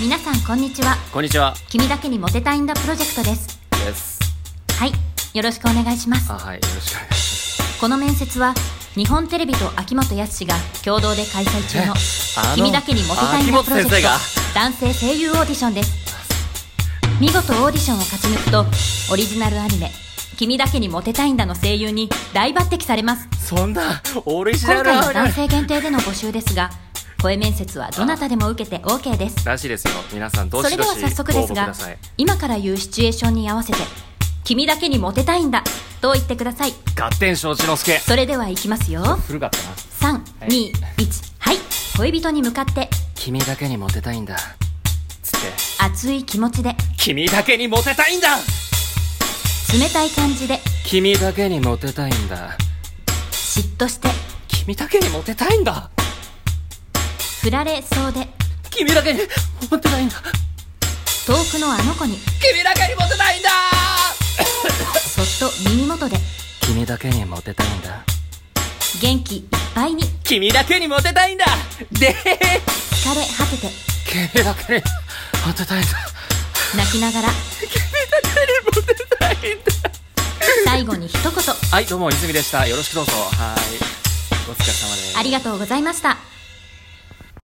皆さんこんにちは。 こんにちは。 君だけにモテたいんだプロジェクトです。はい、よろしくお願いします。 はい、よろしくお願いします。 この面接は日本テレビと秋元康が共同で開催中の君だけにモテたいんだプロジェクト男性声優オーディションです。見事オーディションを勝ち抜くとオリジナルアニメ君だけにモテたいんだの声優に大抜擢されます。 そんなオリジナ今ルアニメ回は男性限定での募集ですが、声面接はどなたでも受けて OK です。 らしいですよ。皆さんどしどしそれでは早速ですが、 ご応募ください。 今から言うシチュエーションに合わせて君だけにモテたいんだと言ってください。 合点承知の助。 それではいきますよ。 古かったな。 3、2、1、はい。恋人に向かって君だけにモテたいんだつって熱い気持ちで君だけにモテたいんだ冷たい感じで君だけにモテたいんだ嫉妬して君だけにモテたいんだ振られそうで君だけにモテたいんだ遠くのあの子に君だけにモテたいんだそっと耳元で君だけにモテたいんだ元気いっぱいに君だけにモテたいんだで疲れ果てて君だけにモテたいんだ泣きながら君だけにモテたいんだ最後に一言はい、どうも泉でした。よろしくどうぞ。はい、お疲れ様です。 ありがとうございました。